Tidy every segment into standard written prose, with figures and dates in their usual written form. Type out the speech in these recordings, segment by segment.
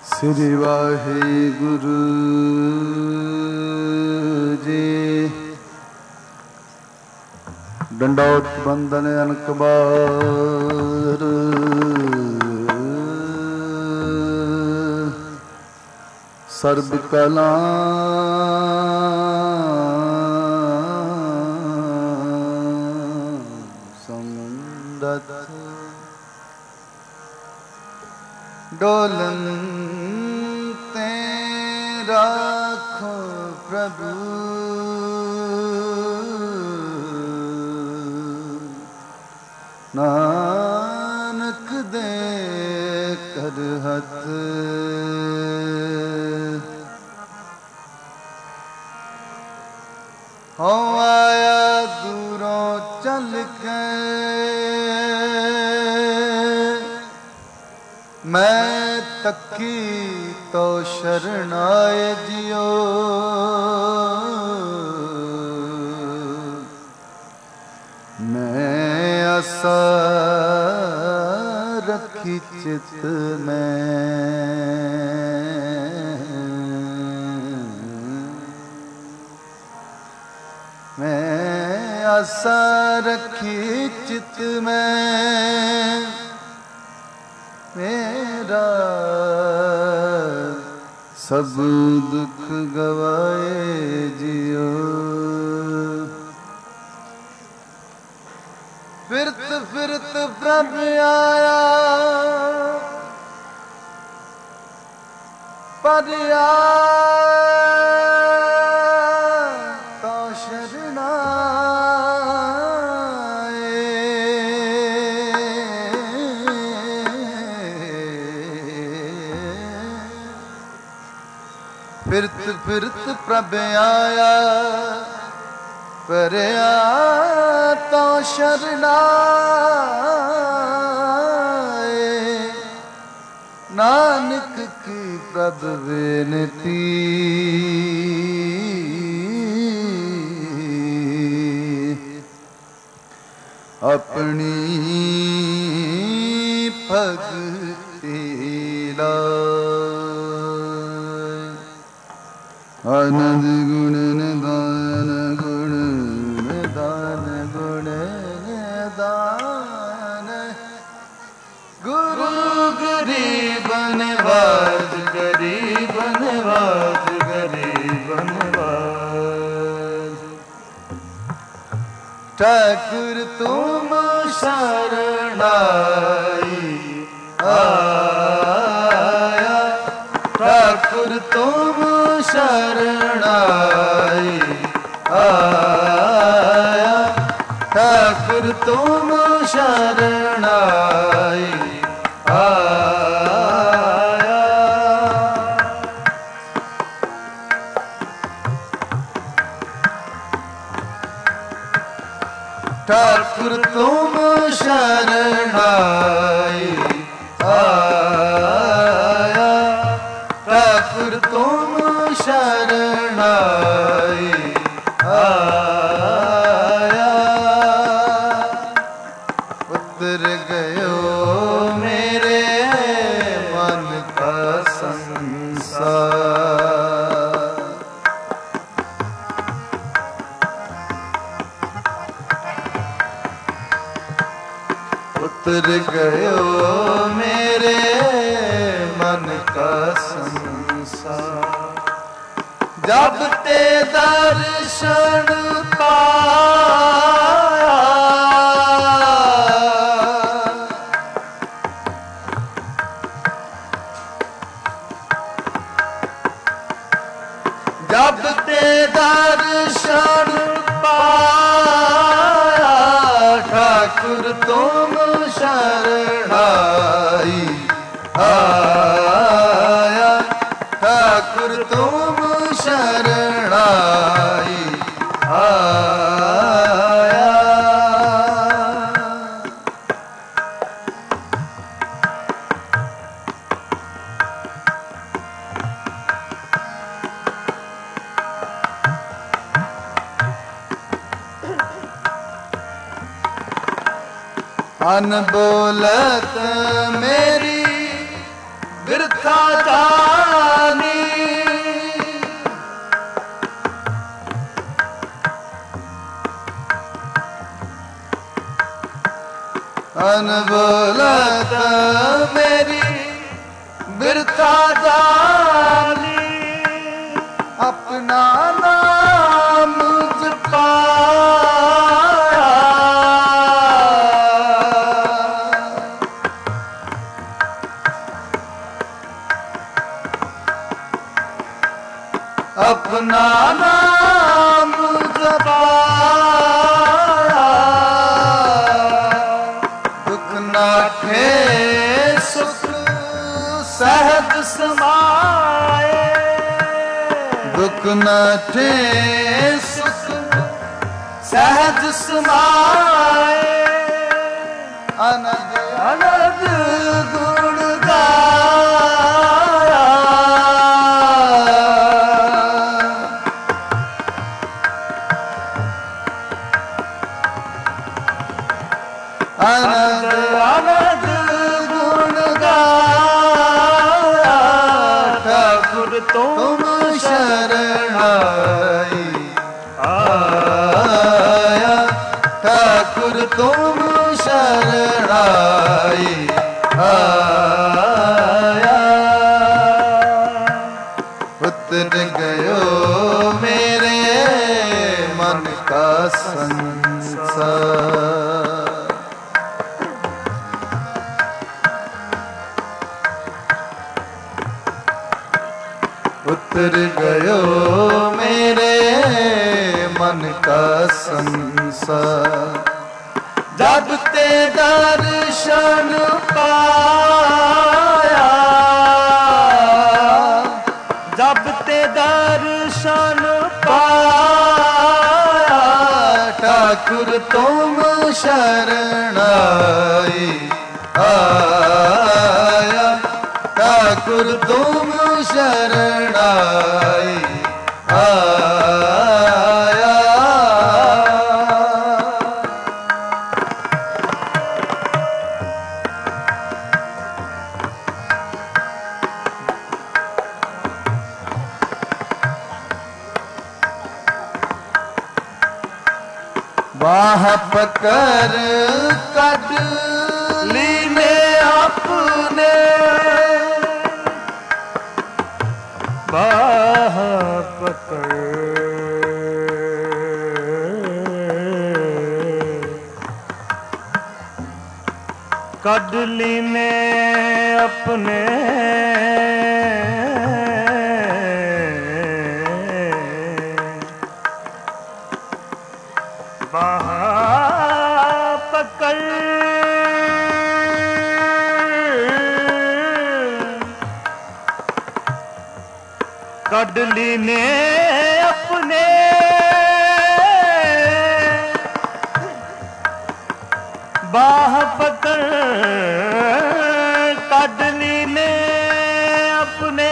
श्री वाहिगुरु जी। डंडौत बंदन अनकबार, सर्ब कला समुंदत, डोलन ते राखो प्रभु, नानक दे कर हथ। हो आया दूरों चल के, मैं तकी तो शरण आए जियो। मैं आसा रखी चित में, मैं आसा रखी चित में। मेरा सब दुख गवाए जियो। फिरत फिरत प्रभु आया, पर तो शरणाए। फिरत फिरत प्रभ आया, पर तो शरणाए। नानक की प्रभ बेनती, अपनी भगति लाए। आनंद गुण निदान, गुण निदान, गुण निदान। गुरु गरीब नवाज, गरीब नवाज, गरीब नवाज। ठाकुर तुम शरणाई आया, ठाकुर तुम शरणाई आया, ठाकुर तुम शरणाई आया। ठाकुर तुम शरणाई आया, ठाकुर तुम शरणाई आया। उतर गयो मेरे मन का संसार, उतर गयो मेरे मन का संसार। जब ते दर्शन पाया, जब ते दर्शन पाया, ठाकुर तुम शरणाई आया, ठाकुर तुम शरणाई आया। अनबोलत मेरी बिरथा जानी अनबोलत मेरी बिरथा जानी अपना नाम जपाया अपना नाम जपाया दुख नाठे सुख सहज समाए दुख नाठे सुख सहज समाए अनद अनद गुण गाया अनद अनद गुण गाया ठाकुर तुम शरणाई आया ठाकुर तुम शरणाई आया उतर गयो मेरे मन का संसार उतर गयो मेरे मन का संसार जब ते दर्शन पाया जब ते दर्शन पाया ठाकुर तुम शरणाई आया ठाकुर तुम शरणाई आया बाह पकड़ कट लीने अपने बाह पकड़ कडली ने अपने बाह पकड़ कडली ने अपने बाह पकड़ कडली ने अपने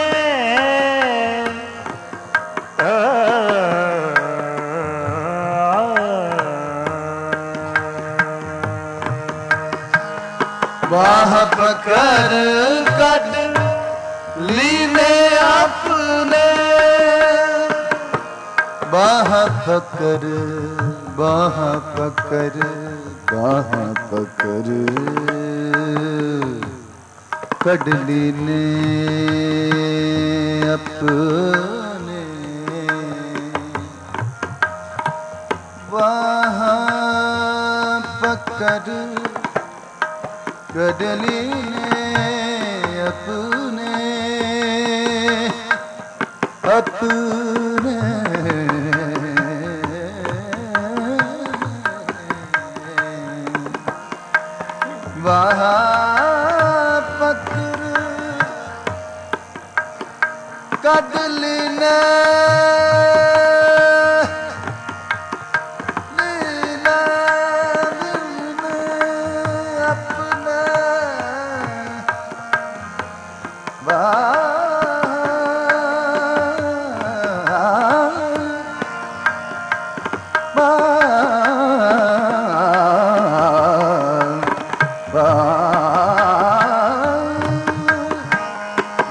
बाह पकड़ कडली ने अपने बाह पकड़ बाह पकड़ बाह पकड़ कडली ने अपने बाह पकड़ कडली ने अपने अपने बाह पकड़ कडली ने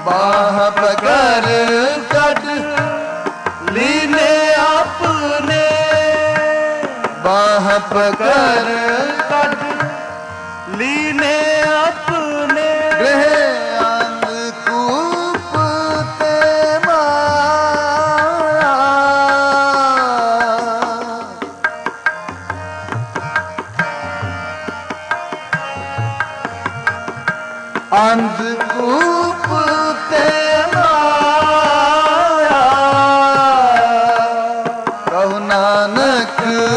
बाह पकड़ कट लीने अपने, बाह पकड़ कट लीने अपने, गृह अंधकूप ते माया, अंधकूप ते माया, कहु नानक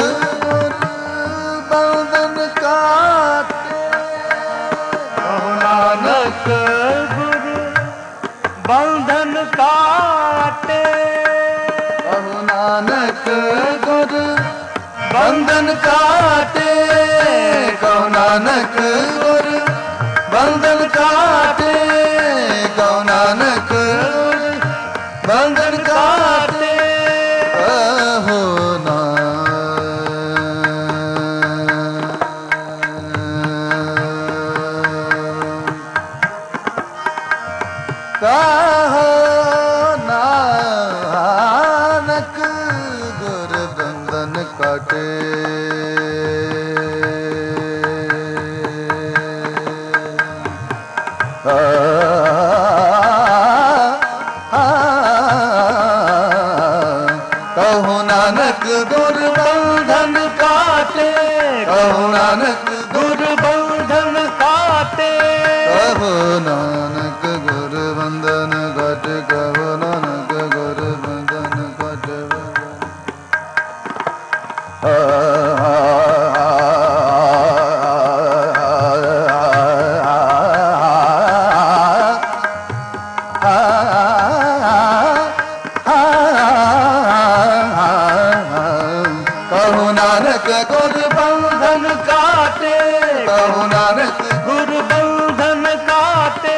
बंधन काटे, कहु नानक गुरु बंधन काटे, कहु नानक गुरु बंधन काटे, कहु नानक गुरु बंधन काटे, कहु नानक बंधन काटे, कहो नानक गुर बंधन काटे, कहु नानक गुर बंधन काटे, कहु नानक गुर बंधन काटे, कहु नानक गुर बंधन काटे, कहु नानक गुर बंधन काटे, कहु नानक गुर बंधन काटे, कहु नानक गुर बंधन काटे,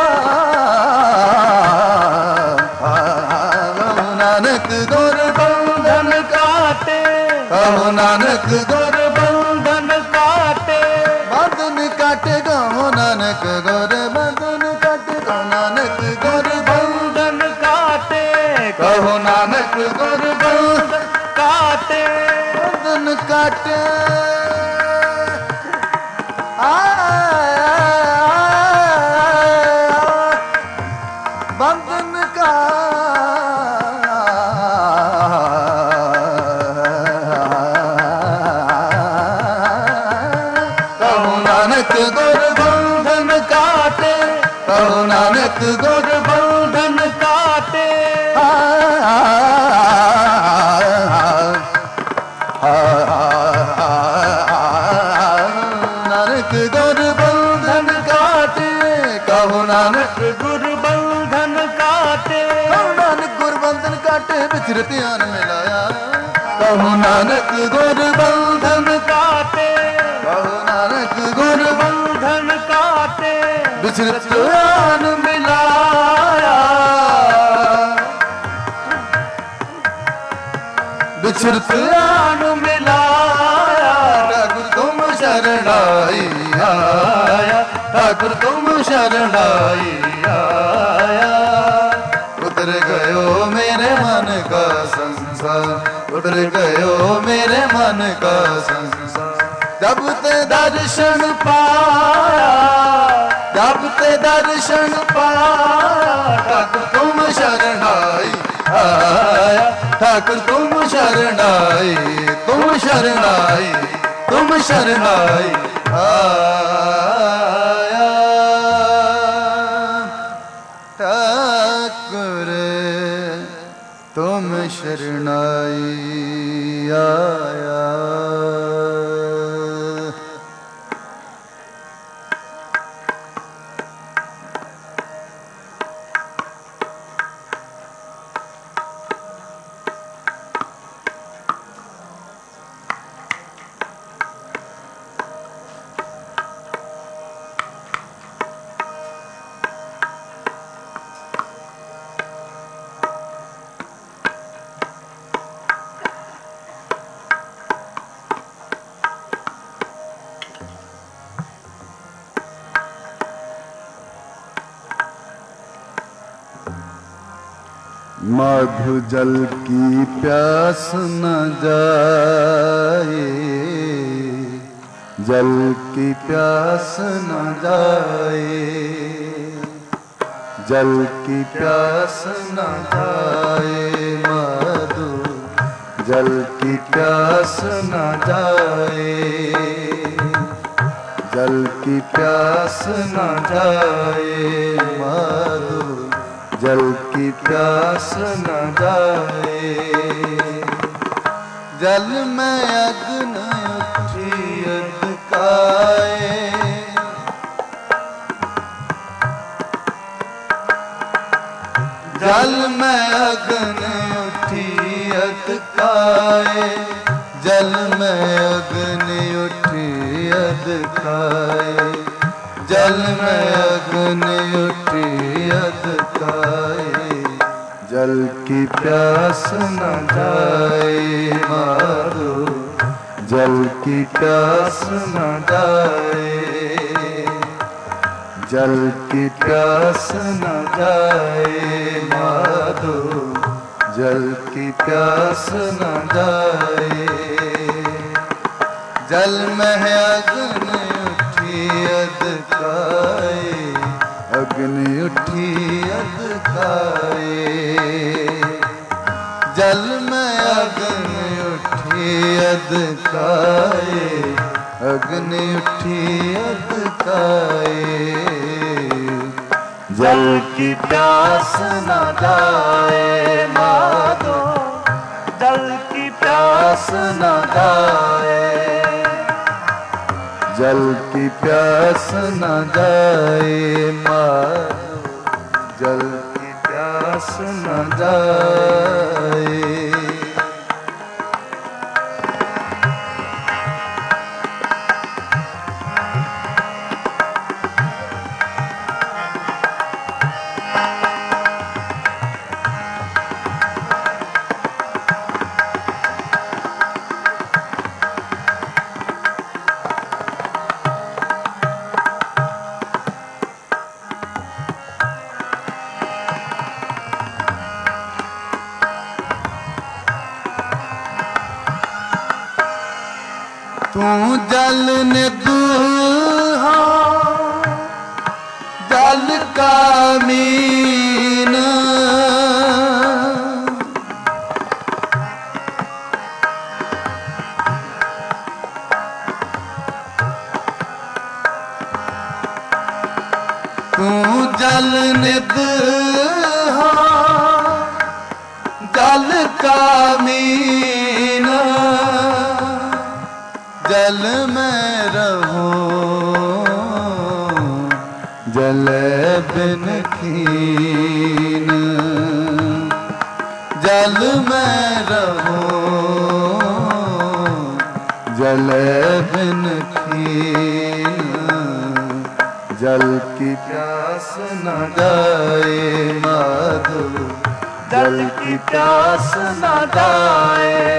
कहु नानक गुर बंधन काटे, कहु नानक गुर बंधन काटे, बंधन काटे, कहु नानक गुर बंधन काटे, कहु नानक गुर बंधन काटे, कहु नानक गुर बंधन काटे, बंधन काटे, बंधन का कहु नानक गुर बंधन काटे, कहु नानक गुर बंधन काटे, नानक गुर बंधन काटे, कहु नानक गुर बंधन काटे, कहु नानक गुर बंधन काटे, बिछरत आन मिलाया, कहु नानक गुर बंधन काटे, कहु नानक गुर बंधन काटे, बिछरत आन मिलाया, बिछरत आन मिलाया, ठाकुर तुम शरणाई आया, ठाकुर तुम शरणाई आया, उतर गयो मेरे मन का संसार, उतर गयो मेरे मन का संसार, जब ते दर्शन पाया, जब ते दर्शन पाया, ठाकुर तुम शरणाई आया, ठाकुर तुम शरणाई, तुम शरणाई, तुम शरणाई आया, ठाकुर तुम शरणाई आया। माधु जल की प्यास न जाए, जल की प्यास न जाए, जल की प्यास न जाए, माधु जल की प्यास न जाए, जल की प्यास न जाए, माधु जल की प्यास न जाए। जल में अग्न उठी अधकाए, जल में अग्न उठी अधकाए, जल में अग्नि उठी अधकाए, जल में अग्नि उठी अधकाए, जल की प्यास न जाए, माधु जल की प्यास न जाए, जल की प्यास न जाए, माधु जल की प्यास न जाए। जल में अग्नि उठी अधकाए, अग्नि उठी अधकाए, जल में अग्नि उठी अधकाए, अग्नि उठी अधकाए, जल की प्यास न जाए, माधो जल की प्यास न जाए, जल की प्यास न जाए, माधो जल की प्यास न जाए। तू जल ने दूहा जल का मीन, तू जल ने दूहा जल का मीन, जल में रहूं जल बिन कीन, जल में रहूं जल बिन कीन, जल की प्यास न जाए, माधु जल की प्यास न जाए,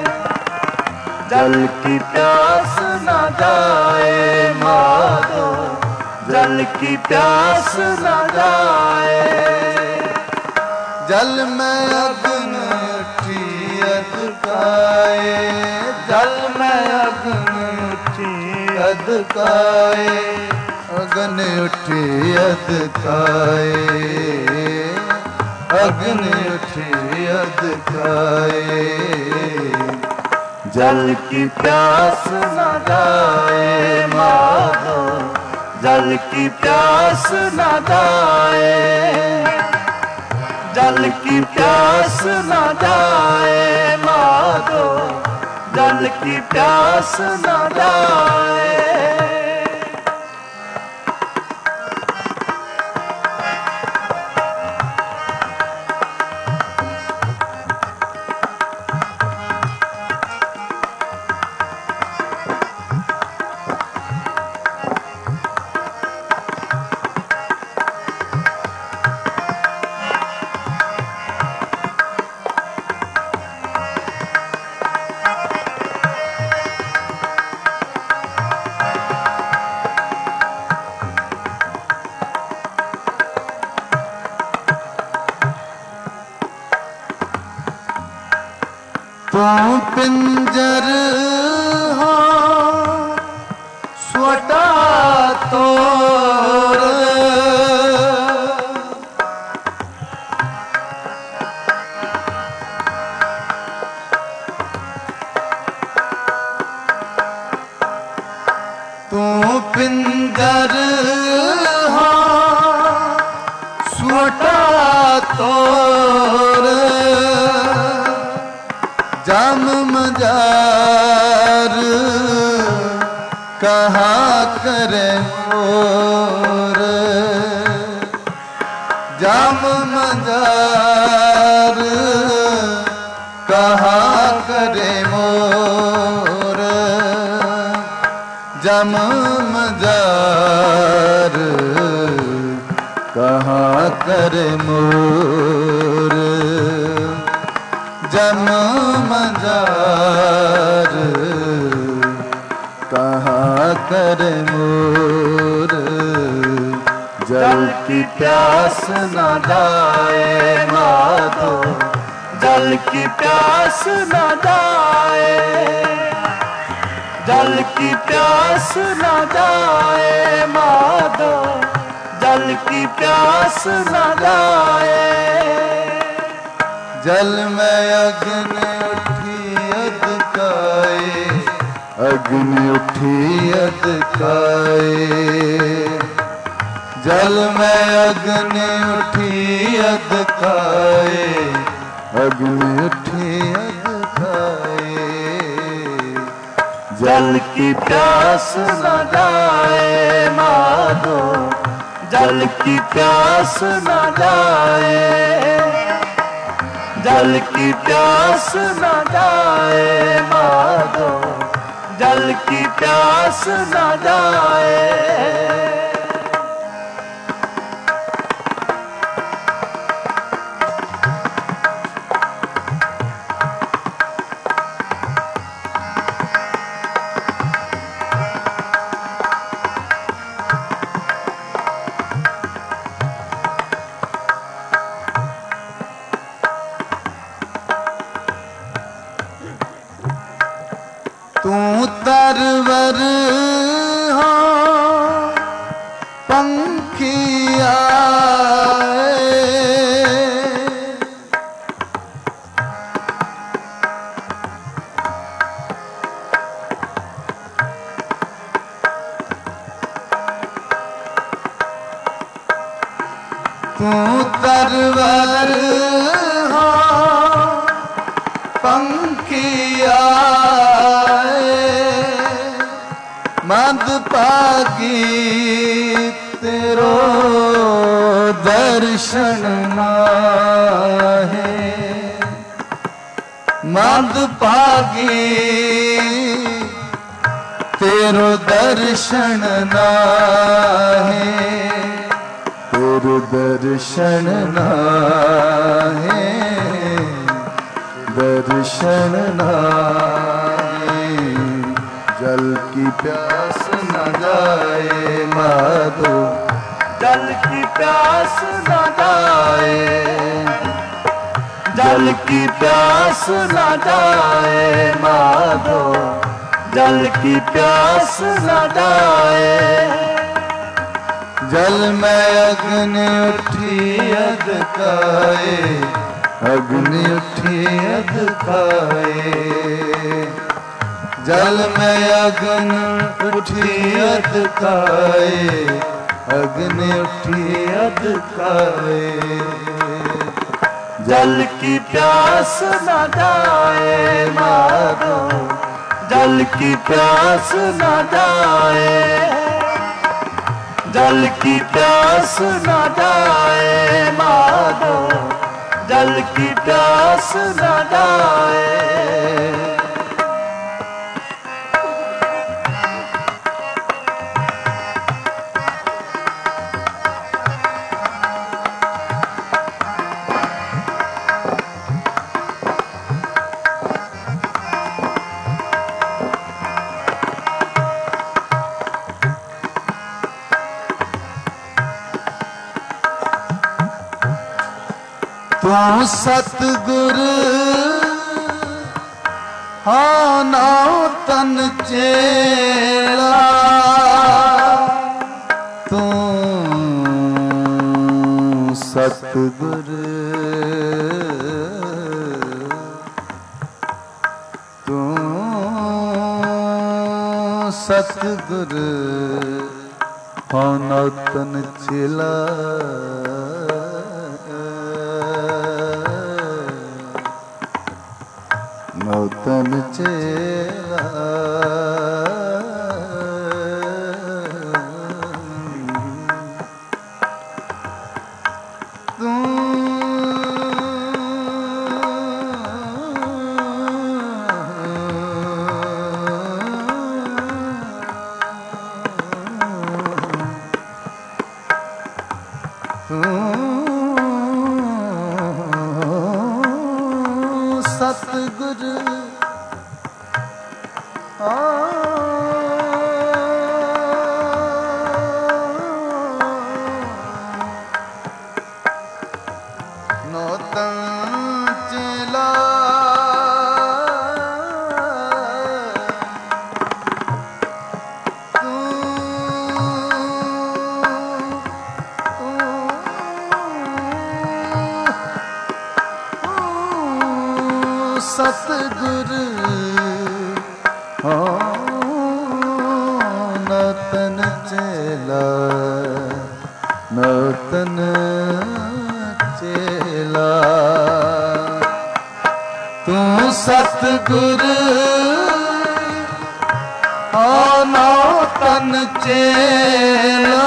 जल की प्यास न जाए, माधो जल की प्यास न जाए। जल में अग्नि उठी अधकाए, जल में अग्नि उठी अधकाए, अग्नि उठी अधकाए, अग्नि उठी अधकाए, जल की प्यास न जाए, माधो जल की प्यास न जाए, जल की प्यास न जाए, माधो जल की प्यास न जाए। तू पिंजर हो स्वटा तोर, तू पिंजर हो स्वटा तोर, जाम मजार कहा करे मोर, जाम मजार कहा करे मोर, जाम मजार कहा करे मोर, जम मजार कहाँ कर मोर, जल की प्यास न जाए माधो, जल की प्यास न जाए, जल की प्यास न जाए माधो, जल की प्यास न जाए। जल में अग्नि उठी अदकाए, अग्नि उठी अदकाए, जल में अग्नि उठी अदकाए, अग्नि उठी अदकाए, जल की प्यास न जाए माधो, जल की प्यास न जाए, जल की प्यास न जाए माधो, जल की प्यास न जाए। तू तरवर हो पंखी आए, तू तरवर हो पंखी आए, मद पागी तेरो दर्शन नाहे, मद पागी तेरो दर्शन नाहे, तेरो दर्शन नाहे, दर्शन नाहे, जल की प्यास न जाए माधो, जल की प्यास न जाए, जल की प्यास न जाए माधो, जल की प्यास न जाए। जल में अग्नि उठी अदकाए, अग्नि उठी अदकाए, जल में अग्नि उठी अदकाए, अग्नि उठी अदकाए, जल की प्यास न जाए माधो, जल की प्यास न जाए, जल की प्यास न जाए माधो, जल की प्यास न जाए। तू सतगुर हाँ नौतन चेला तू सतगुरु तू सतगुरु हाँ नौतन चेला नौतन चेला तू सतगुरु नौतन चेला सतगुरु नौतन चेला नौतन चेला तू सतगुरु नौतन चेला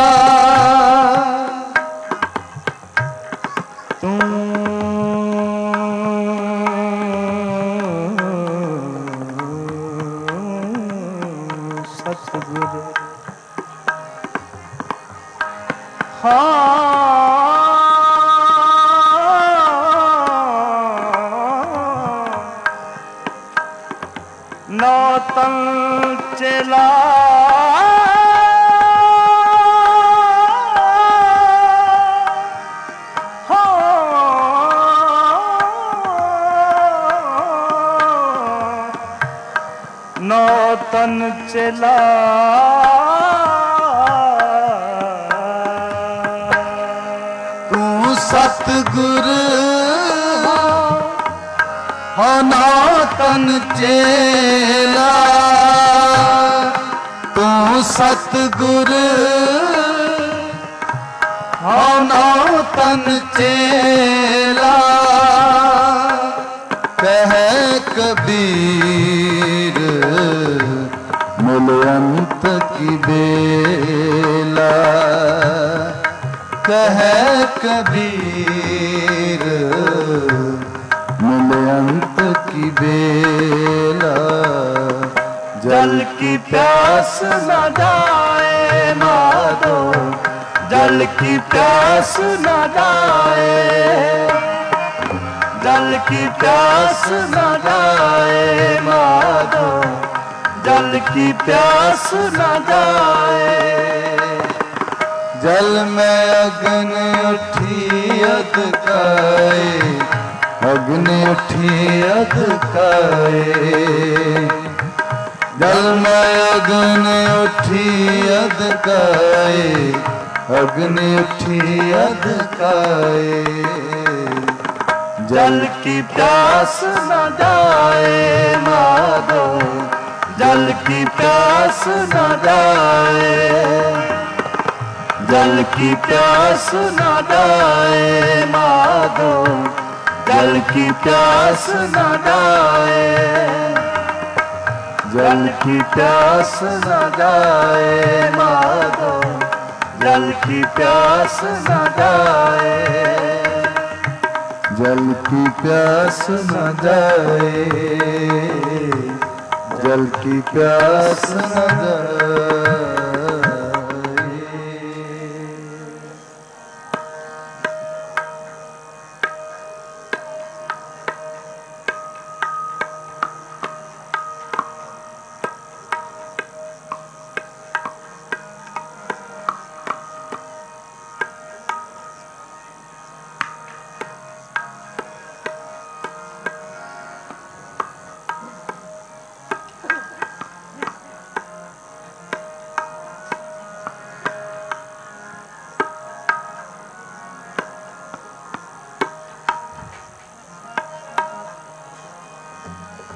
तू सतगुरु नौतन चेला नौतन चेला तू सतगुरु नौतन चेला तू सतगुरु नौतन चेला कह कबीर मिलयंत की बेला कह कबीर मिलयंत की बेला जल की प्यास न जाए माधो जल की प्यास न जाए जल की प्यास न जाए माधो जल की प्यास न जाए जल में अग्नि उठी अधकाए अग्नि उठी अधकाए जल में अग्नि उठी अधकाए अग्नि उठी अधकाए जल की प्यास न जाए माधो जल की प्यास न जाए जल की प्यास न जाए माधो जल की प्यास न जाए जल की प्यास न जाए माधो जल की प्यास न जाए जल की प्यास न जाए जल की प्यास न जाए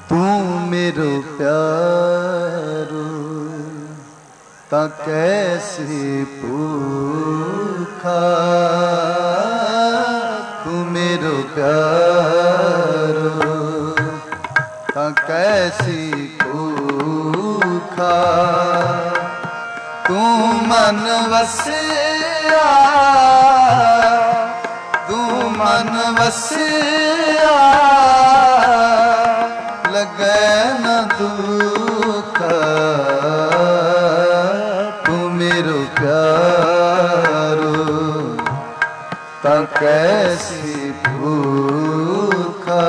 तू मेरो प्यारो ता कैसे भूखा, तू मेरो प्यारो ता कैसी भूखा। तू मन वसिया, तू मन वसिया, लगे न दुख। तू मेरो प्यारो ता कैसी भूखा,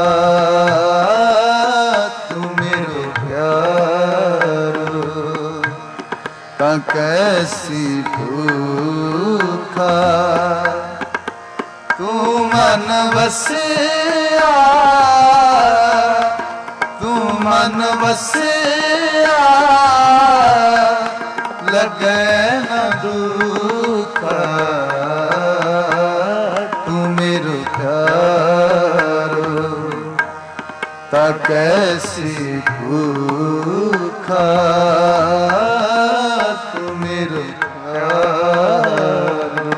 तू मेरो प्यारो ता कैसी भूखा। तू मन वसिया, तू मन वसिया, लगे न दुख। तू मेरो प्यारो ता कैसी भूखा, तू मेरो प्यारो।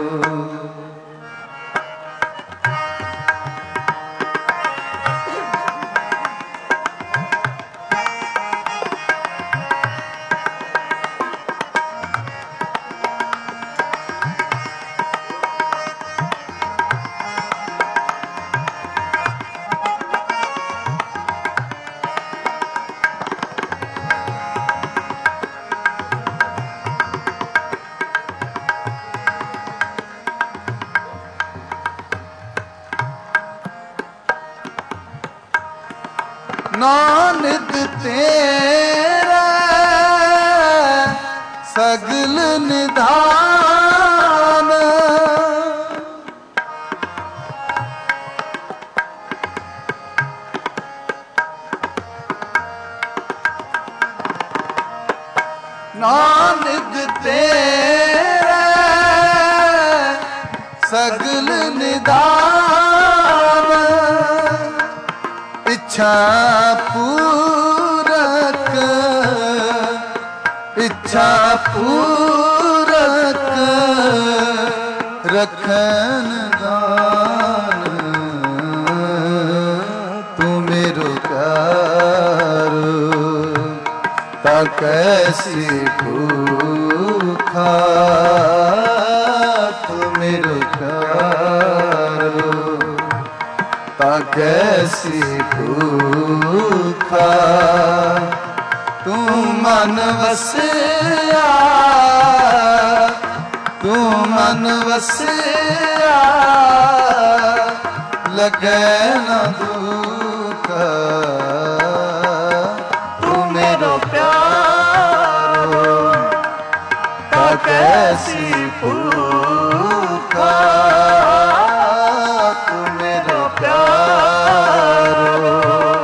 नानक तेरा सगल निधान, नानक तेरा सगल निधान। इच्छा पूरक, इच्छा पूरक, रखन दान। तू मेरो प्यारो ता कैसी भूखा, तू मेरो प्यारो ता कैसी भूखा। तू मन वसिया, तू मन वसिया, लगे न दुख। तू मेरो प्यारो ता कैसी भूखा, तू मेरो प्यारो।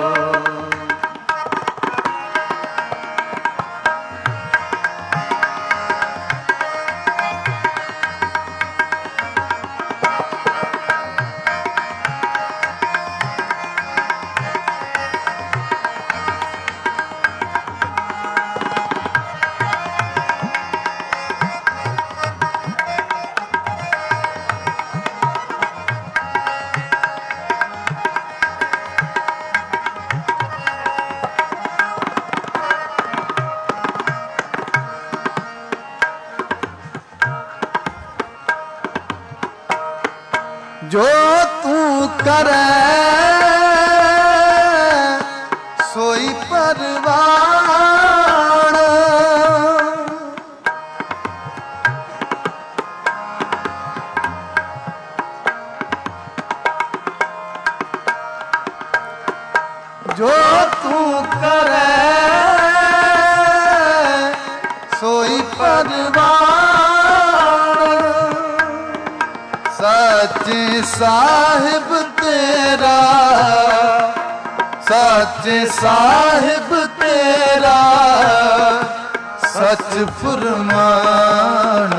जो तू करे सोई परवान, जो तू करे सोई परवान। सच्चे साहिब तेरा, सच्चे साहिब तेरा, सच फुरमान।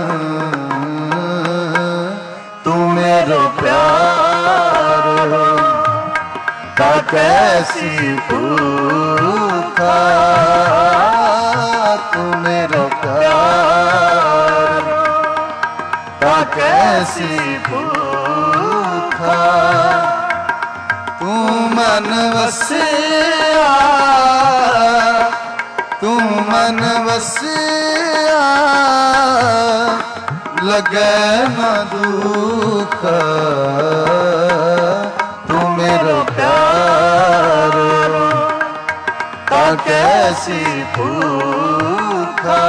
तू मेरो प्यारो ता कैसी भूख। तू मेरो प्यार ता कैसी भूखा तू मन वसिया तू मन वसिया लगे न दुख तू मेरो प्यार ता कैसी भूखा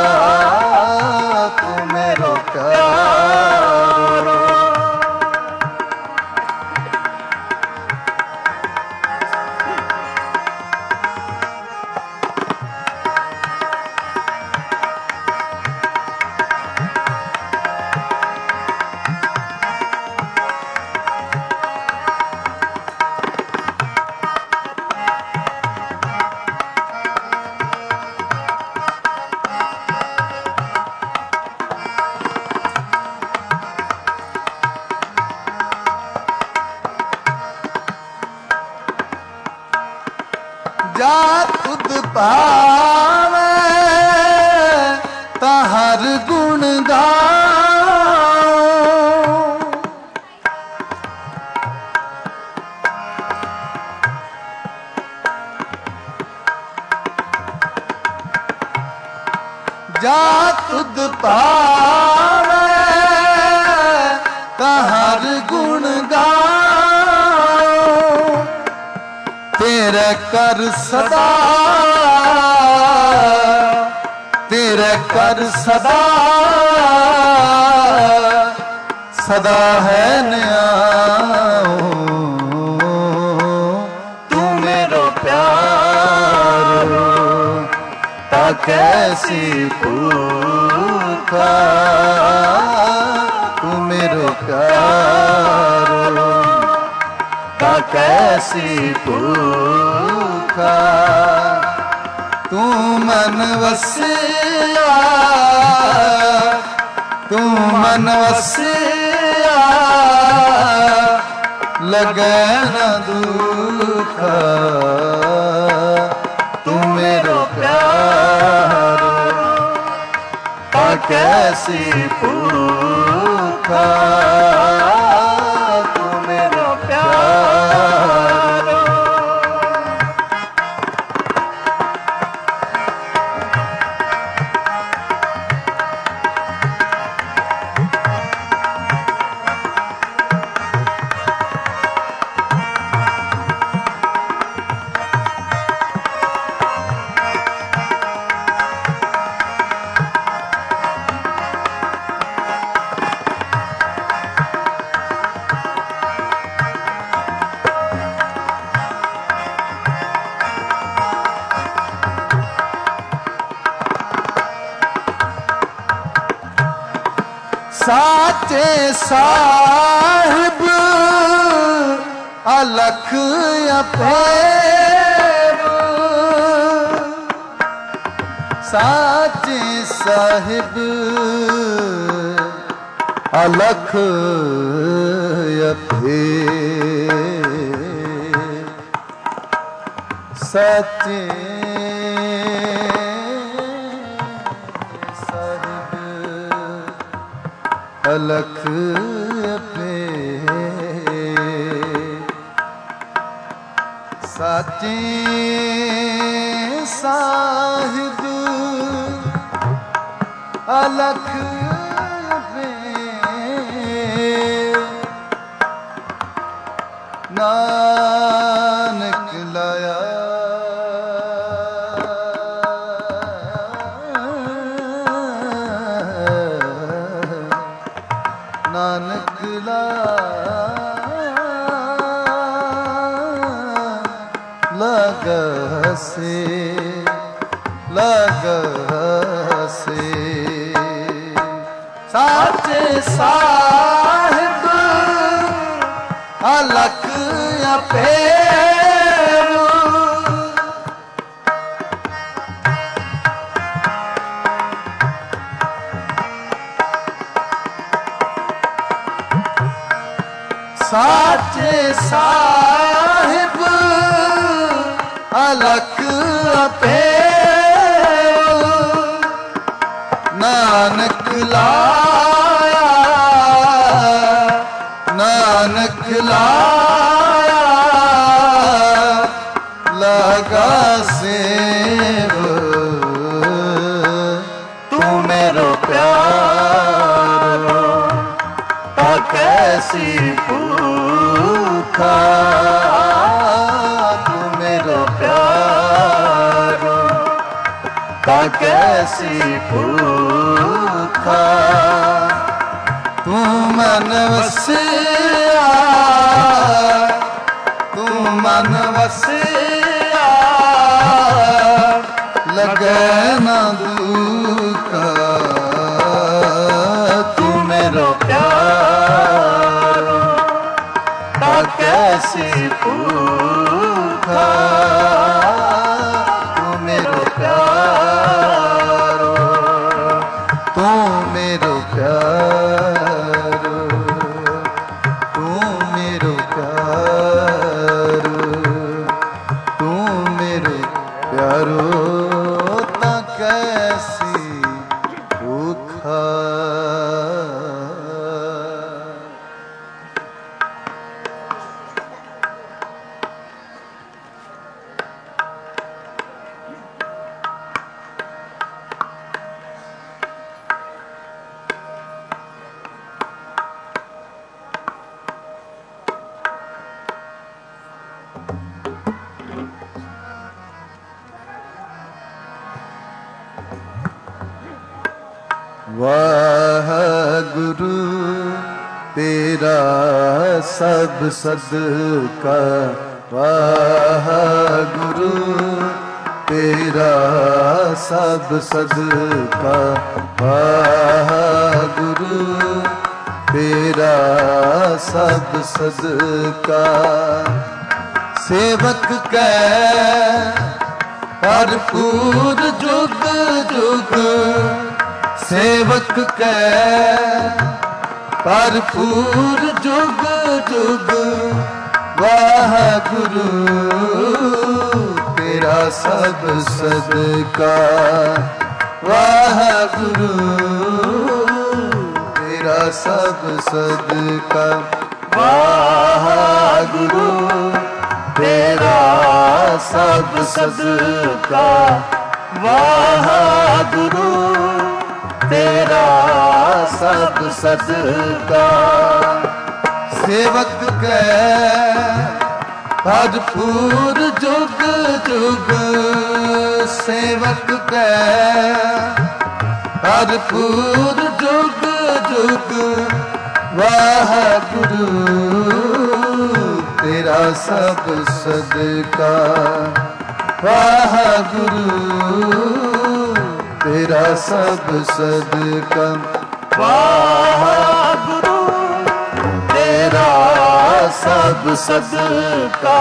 तू मेरो प्यार। जा तुद पावे ता हर गुण गाओ जा तुद पावे ता हर गुण गाओ तेरे कर सदा तेरे कर सदा सदा है न्याओ तू मेरो प्यार ता कैसी भूखा तू मेरो प्यार ता कैसी भूखा तू मन वसिया तू मन वसिया लगे न दुख तू मेरो प्यार ता कैसी भूखा तू मेरो प्यार। साचे साहिब अलख अफेब साचे साहिब अलख अफेब साचे अलख पे साचे साहिब अलख पे नानक लाया नानक लगसे साचे साहिब अलख अफेब साचे साहिब अलख अपे नानक लाया, नानक लाया लगा सेव तू मेरो प्यारो ता कैसी भूखा तू मेरो प्यारो ता कैसी भूखा तू मन वसिया, तू मन वसिया लगे न दुखा तू मेरो प्यारो ता कैसी भूखा तू मेरो प्यारो, तू मेरो प्यारो, तू मेरो प्यारो, तू मेरो प्यारो ता कैसी भूखा। वाहगुरु तेरा सब सदका, वाहगुरु तेरा सब सदका, वाहगुरु तेरा सब सदका। सेवक कै भरपूर जुग जुग, सेवक कै भरपूर जुग जुग, वाहगुरु तेरा सब सदका, वाहगुरु तेरा सब सदका, वाहगुरु तेरा सब सदका, वाहगुरु तेरा सब सदका। सेवक कै भरपूर जुग जुग, सेवक कै भरपूर जुग जुग, वाहगुरु तेरा सब सदका, वाहगुरु तेरा सब सदका, वाहगुरु तेरा सब सदका,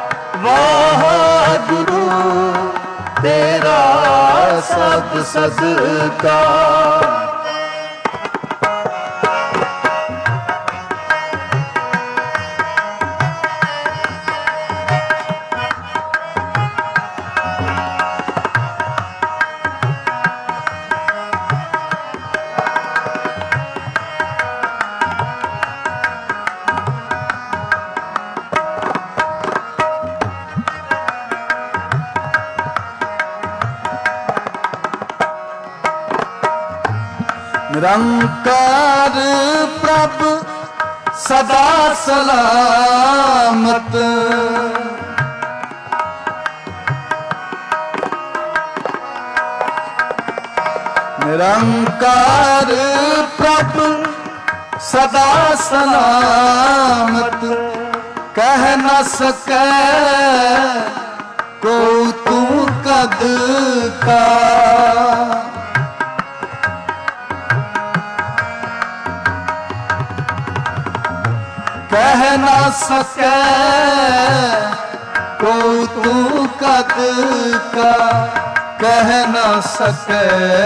वाहगुरु तेरा सब सदका। निरंकार प्रभ सदा सलामत, निरंकार प्रभ सदा सलामत, कह न सके को तू कद का, कह न सके को तू कद का, कह न सके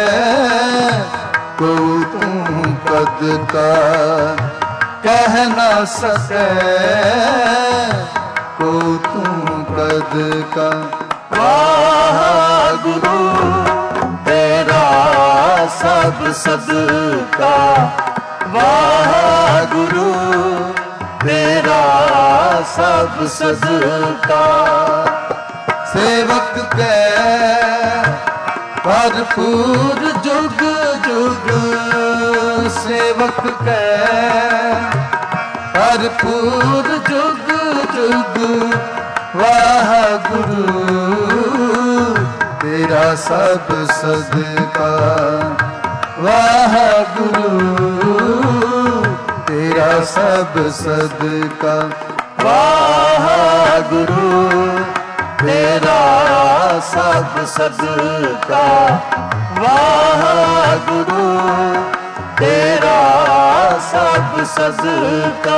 को तू कद का, कह न सके को तू कद का, ਵਾਹਿਗੁਰੂ ਤੇਰਾ ਸਭ ਸਦਕਾ, ਵਾਹਿਗੁਰੂ ਤੇਰਾ ਸਭ ਸਦਕਾ। ਸੇਵਕ ਕੈ ਭਰਪੂਰ ਜੁਗ ਜੁਗ, ਸੇਵਕ ਕੈ ਭਰਪੂਰ ਜੁਗ ਜੁਗ, ਵਾਹਿਗੁਰੂ ਤੇਰਾ ਸਭ ਸਦਕਾ, ਵਾਹਿਗੁਰੂ ਤੇਰਾ ਸਭ ਸਦਕਾ, ਵਾਹਿਗੁਰੂ ਤੇਰਾ ਸਭ ਸਦਕਾ, ਵਾਹਿਗੁਰੂ ਤੇਰਾ ਸਭ ਸਦਕਾ।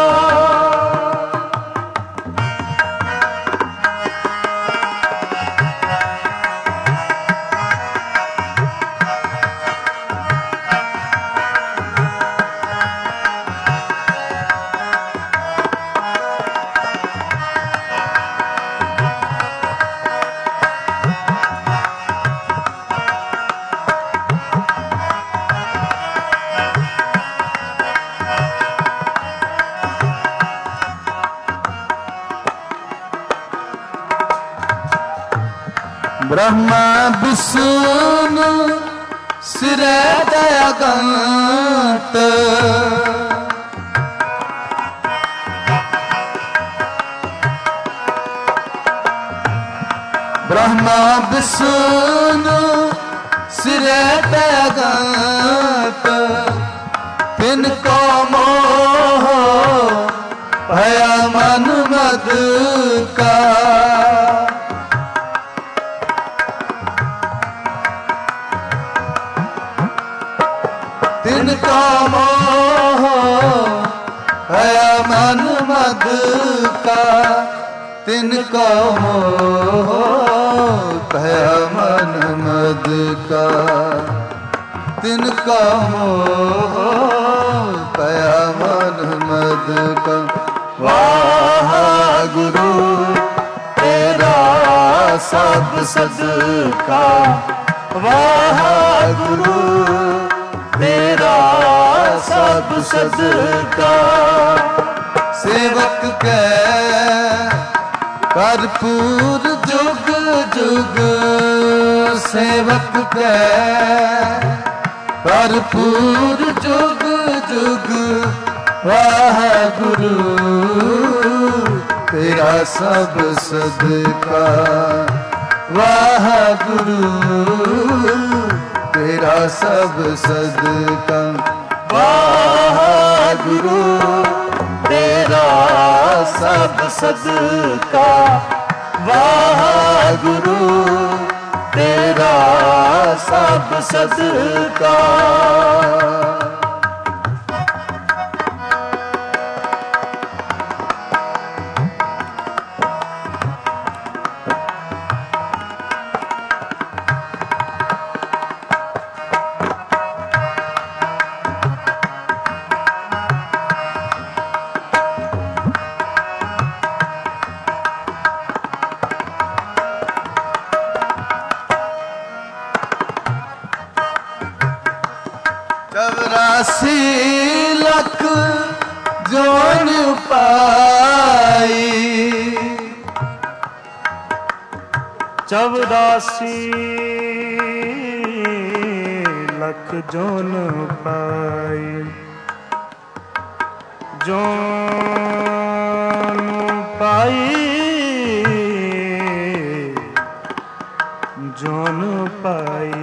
ब्रह्मा विष्णु सिरे दयागंत, ब्रह्मा विष्णु सिरे दयागंत, तिनको मोह भया मन मद का, तिनका मोह है मन मद का, तिनका मोह है मन मद का, तिनका मोह है मन मद का। वाहिगुरू तेरा सब सदका, वाहिगुरू तेरा सब सदका। सेवक कै भरपूर जुग जुग, सेवक कै भरपूर जुग जुग, वाहिगुरू तेरा सब सदका, वाहिगुरू तेरा सब सदका, वाहिगुरू तेरा सब सदका, वाहिगुरू तेरा सब सदका। चौरासी लख जोन पाई, 84 लख जोन पाई, जोन पाई, जोन पाई।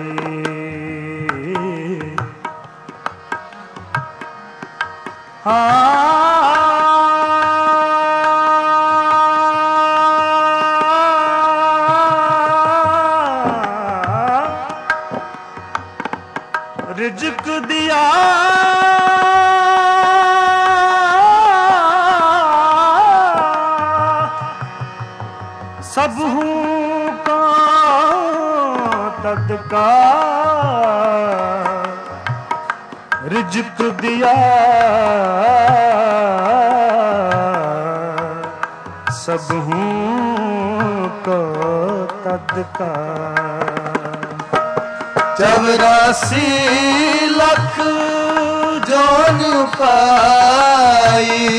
रिज़्क़ दिया सब को तदका, रिज़्क़ दिया सब को तद का। 84 लख जोन पाई,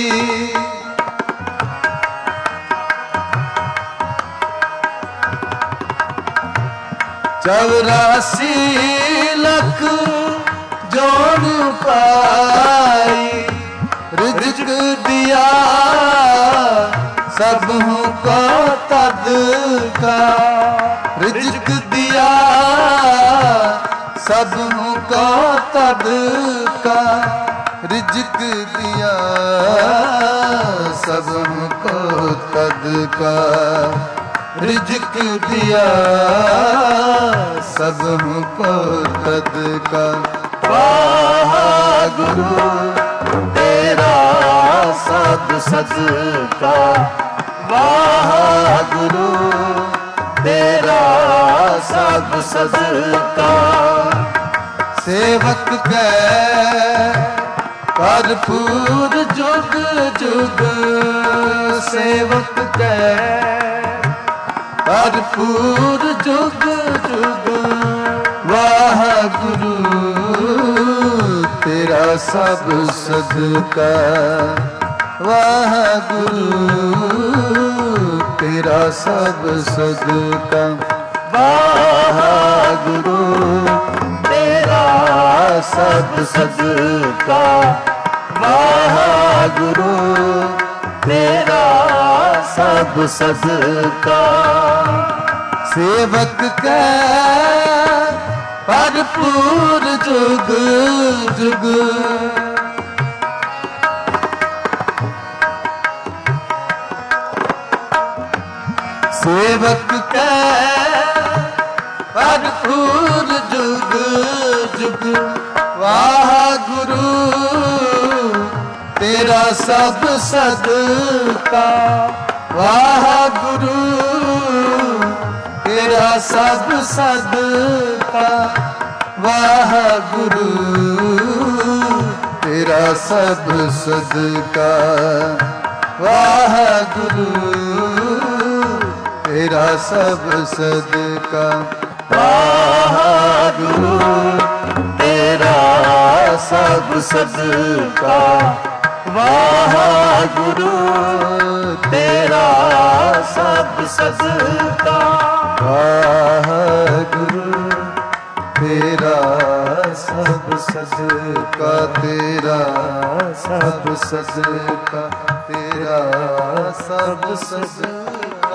84 लख जोन पाई, रिज़्क़ दिया सबहु को तद का। रिज़्क़ दिया सबहु को तद का, रिज़्क़ दिया सबहु को तद का, रिज़्क़ दिया सबहु को तद का। वाहिगुरु तेरा सब सदका, वाहिगुरु तेरा सब सदका। सेवक कै भरपूर जुग जुग, सेवक कै भरपूर जुग जुग। वाहिगुरु तेरा सब सदका, वाहिगुरु तेरा सब सदका। वाहिगुरु तेरा सब सदका, वाहिगुरु तेरा सब सदका। सेवक कै भरपूर जुग जुग, सेवक कै भरपूर जुग जुग। वाहिगुरु तेरा सब सदका, वाहिगुरु तेरा सब सदका, वाहिगुरु तेरा सब सदका, वाहिगुरु तेरा सब सदका। वाहिगुरु तेरा सब सदका, वाहिगुरु तेरा सब सदका। वाहिगुरु तेरा सब सदका, तेरा सब सदका, तेरा सब सदका।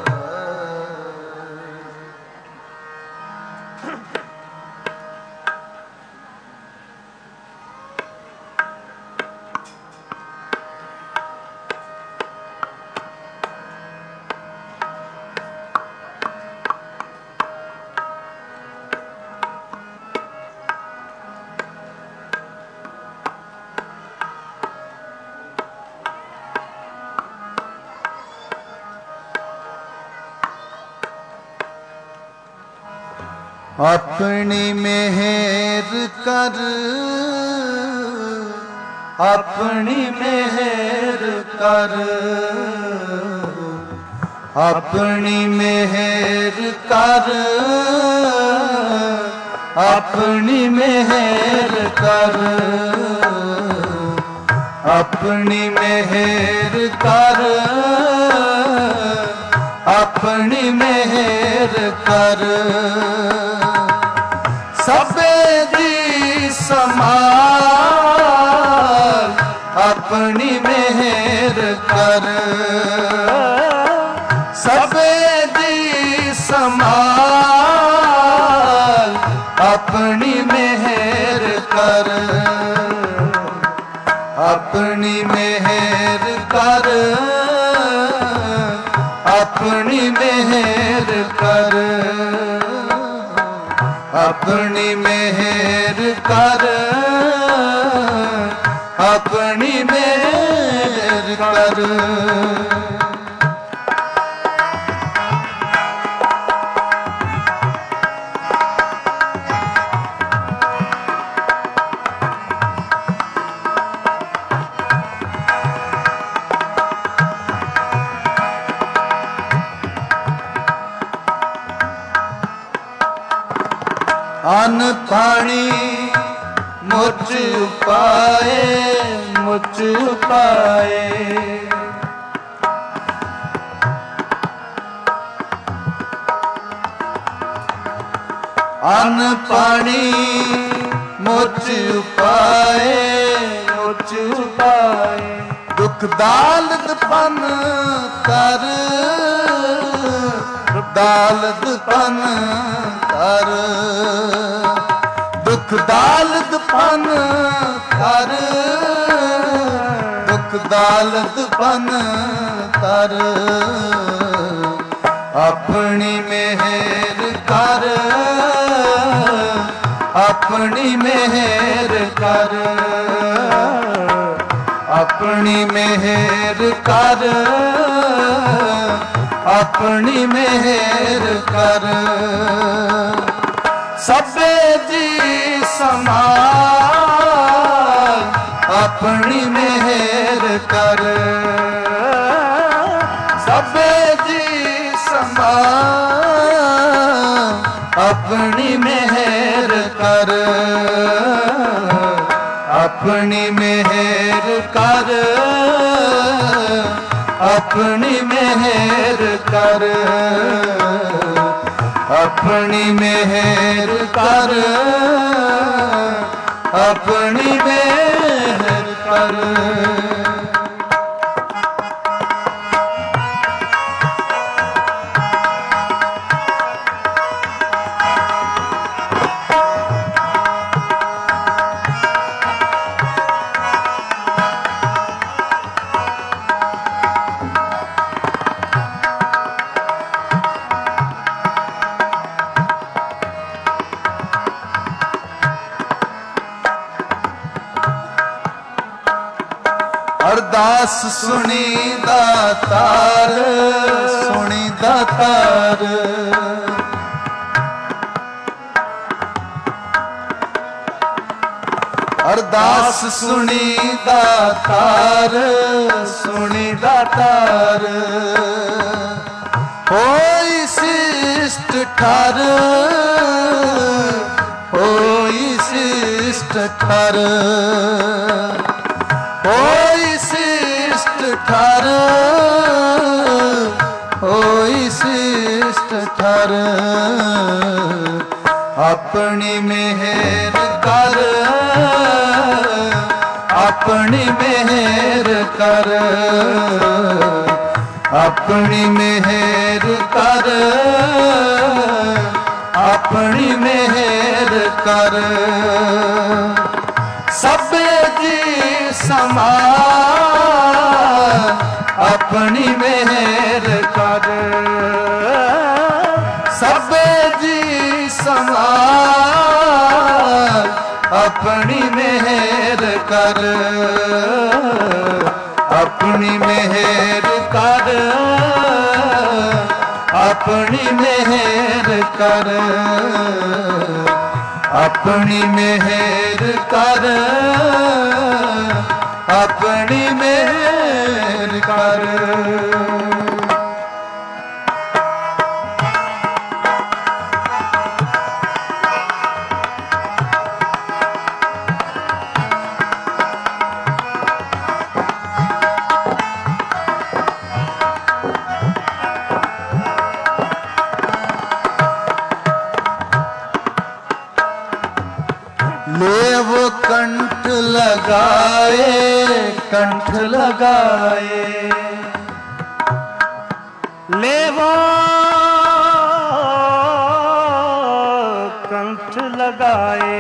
अपनी मेहर कर, अपनी मेहर कर, अपनी मेहर कर, अपनी मेहर कर, अपनी मेहर कर, अपनी मेहर कर। सबे दी समाल अपनी मेहर कर, सबे दी समाल अपनी मेहर कर, अपनी मेहर कर, अपनी मेहर कर, अपनी मेहर कर, अपनी मेहर कर। अन्न पानी मुझ पाए, मुझ पाए। अन्न पानी मुझ पाए, मुझ पाए। दुख दालद पन कर, दालद पन कर। दुख दालद पन कर, दुख दालद पन कर। अपनी मेहर कर, अपनी मेहर कर। अपनी मेहर कर, अपनी मेहर कर। सबे जी समाल अपनी मेहर कर। सबे जी समाल अपनी मेहर कर। अपनी मेहर कर, अपनी मेहर कर। अपनी मेहर कर, अपनी मेहर कर। अरदास सुनी दातार, सुनी दातार। अरदास सुनी दातार, सुनी दातार। होई शिष्ट ठार, होई शिष्ट ठार। होई शिष्ट ठार, होई शिष्ट ठार। अपनी मेहर कर, अपनी मेहर कर। अपनी मेहर कर, अपनी मेहर कर। सबे जी समाल अपनी मेहर कर। सबे जी समाल अपनी मेहर कर। अपनी मेहर कर, अपनी मेहर कर। अपनी मेहर कर, अपनी मेहर कर। लेव कंठ लगाए, कंठ लगाए। लेवो कंठ लगाए।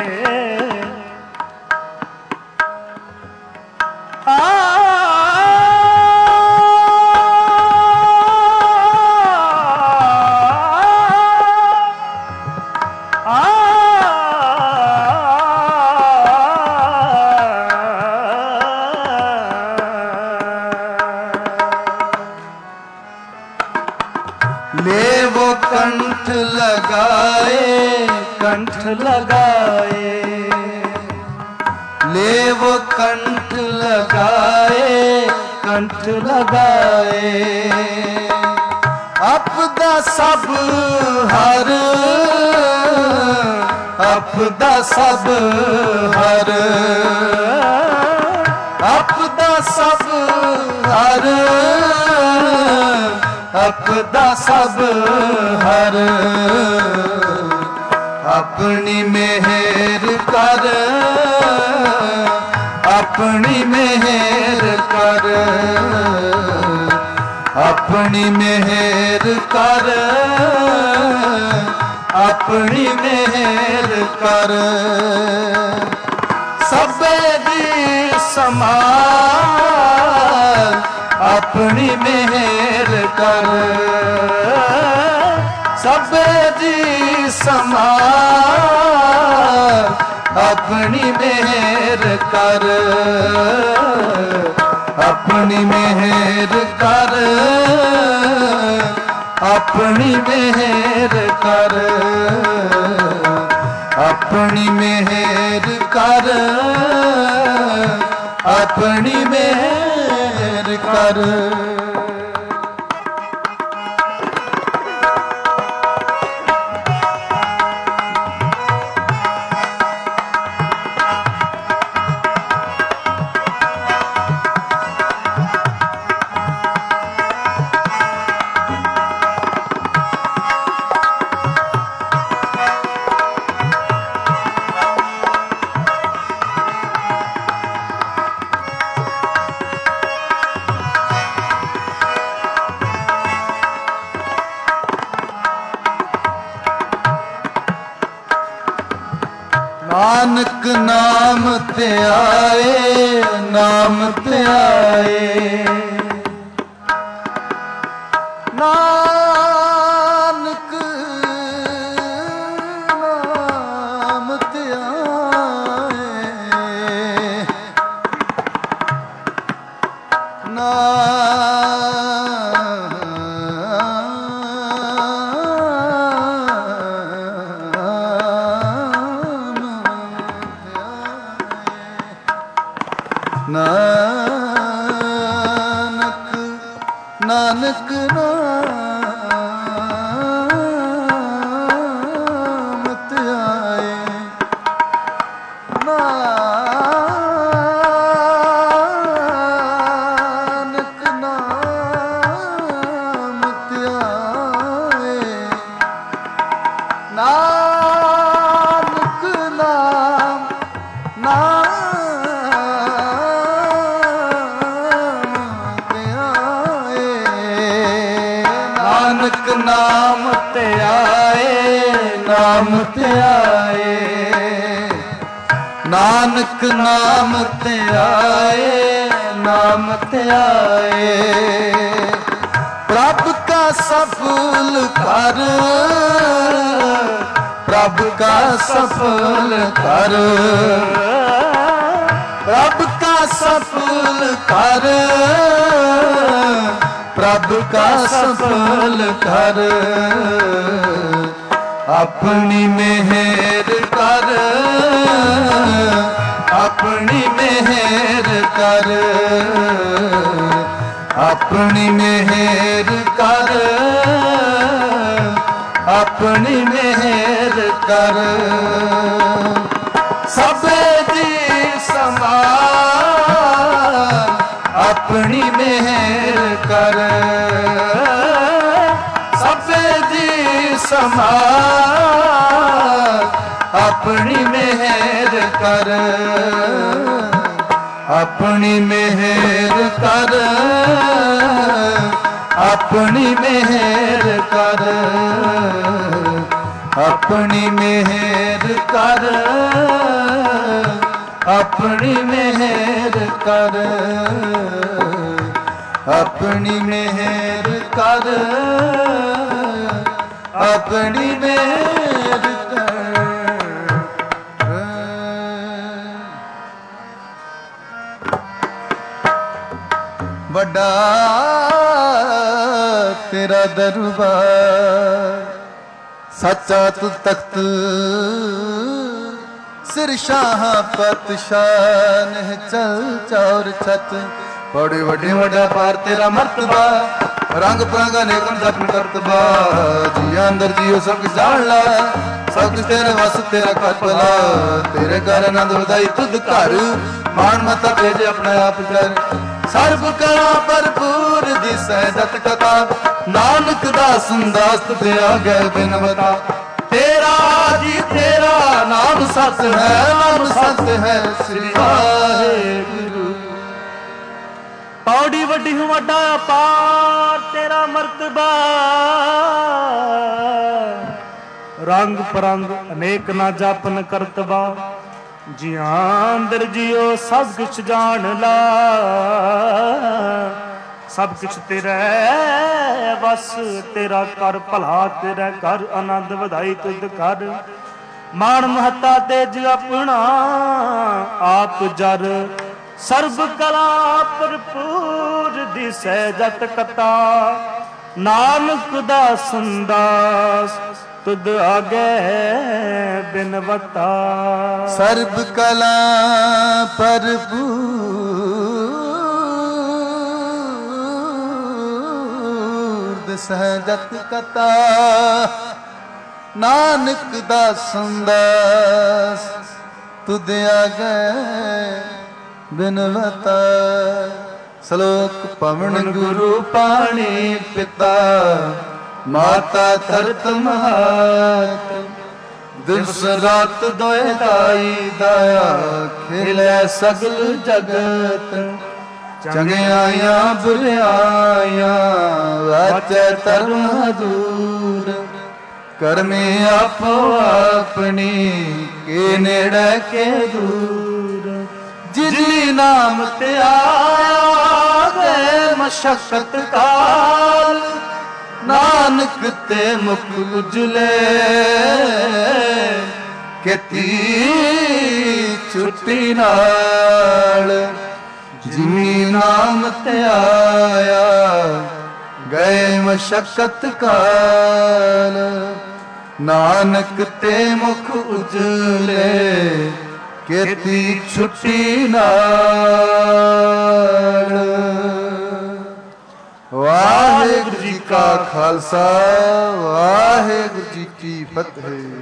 लेव कंठ लगाए, कंठ लगाए। लेव कंठ लगाए, कंठ लगाए। आपदा सब हर, ਆਪਦਾ ਸਭ ਹਰ, ਆਪਦਾ ਸਭ ਹਰ, ਆਪਦਾ ਸਭ ਹਰ, ਆਪਣੀ ਮਿਹਰ ਕਰ, ਆਪਣੀ ਮਿਹਰ ਕਰ, ਆਪਣੀ ਮਿਹਰ ਕਰ, ਆਪਣੀ ਮਿਹਰ ਕਰ। ਸਭੇ ਦੀ ਸੰਭਾਲ, ਆਪਣੀ ਮਿਹਰ ਕਰ, ਸਭੇ ਦੀ ਸੰਭਾਲ, ਆਪਣੀ ਮਿਹਰ ਕਰ, ਆਪਣੀ ਮਿਹਰ ਕਰ, ਆਪਣੀ ਮਿਹਰ ਕਰ, ਆਪਣੀ ਮਿਹਰ ਕਰ, ਆਪਣੀ ਮਿਹਰ ਕਰ। ਨਾਨਕ ਨਾਮ ਧਿਆਏ, ਨਾਮ ਧਿਆਏ, ਨਾਨਕ ਨਾਮ ਧਿਆਏ, ਨਾਨਕ ਨਾਨਕ ਨਾਮ ਧਿਆਏ, ਨਾਨਕ ਨਾਮ ਧਿਆਏ, ਨਾਨਕ ਨਾਮ ਨਾਨਕ ਨਾਮ ਧਿਆਏ, ਨਾਮ ਧਿਆਏ, ਨਾਨਕ ਨਾਮ ਧਿਆਏ, ਨਾਮ ਧਿਆਏ। ਪ੍ਰਭ ਕਾ ਸਫਲ ਕਰ, ਪ੍ਰਭ ਕਾ ਸਫਲ ਕਰ, ਪ੍ਰਭ ਕਾ ਸਫਲ ਕਰ, ਪ੍ਰਭ ਕਾ ਸਫਲ ਕਰ, ਆਪਣੀ ਮਿਹਰ ਕਰ, ਆਪਣੀ ਮਿਹਰ ਕਰ, ਆਪਣੀ ਮਿਹਰ ਕਰ, ਆਪਣੀ ਮਿਹਰ ਕਰ। ਸਭੇ ਦੀ ਸੰਭਾਲ, ਆਪਣੀ ਮਿਹਰ ਕਰ, ਸਭੇ ਦੀ ਸੰਭਾਲ, ਆਪਣੀ ਮਿਹਰ ਕਰ, ਆਪਣੀ ਮਿਹਰ ਕਰ, ਆਪਣੀ ਮਿਹਰ ਕਰ, ਆਪਣੀ ਮਿਹਰ ਕਰ, ਆਪਣੀ ਮਿਹਰ ਕਰ, ਆਪਣੀ ਮਿਹਰ ਕਰ, ਆਪਣੀ ਮਿਹਰ ਕਰ। ਵੱਡਾ ਤੇਰਾ ਦਰਬਾਰ, ਸੱਚਾ ਤੂੰ ਤਖਤ, ਸਿਰ ਸ਼ਾਹ ਪਤਸ਼ਾਹ ਨੇ ਚਲ ਚੌਰ ਛਤ। ਬੜੇ ਵੱਡੇ ਵੱਡਾ ਪਾਰ ਤੇਰਾ ਮਰਤਬਾ, रंग परांगा नेकन जपन करतबा जिया अंदर जियो सब कुछ जान ला सब कुछ तेरे वस तेरा कर भला तेरे घर आनंद वधाई तुद घर मान मता भेजे अपने आप कर सर्ब कला भरपूर दिसै जत कथा नानक दास दास ते आ गए बिन बता तेरा जी तेरा नाम सत है श्री वाहेगुरु पौड़ी वड्डी हूँ वड्डा अपार तेरा मर्तबा रंग परंग अनेक ना जापन करतबा जिया अंदर जियो सब कुछ जान ला सब कुछ तेरा बस तेरा कर भला तेरा कर आनंद वधाई तुद कर मान महता तेज अपना आप जर सर्ब कला भरपूर दिसै जत कथा नानक दास दास तुद आगे बिनवता सर्ब कला भरपूर दिसै जत कथा नानक दास दास तुद आगे बिनवता श्लोक पवन गुरु पाणी पिता माता धरत मात दिवस रात दोए दाई दया खिले सगल जगत चंगियाया बुरियाया वाचे धर्म दूर करमे आपो अपनी के नेड़े के दूर जिनी नाम ते आया गए मशक्कत काल नानक ते मुख उजले खेती छुट्टी नाल जिनी नाम ते आया गए मशक्कत काल नानक ते मुख उजले खेती छुट्टी नाल वाहेगुरु जी का खालसा वाहेगुरु जी की फतेह।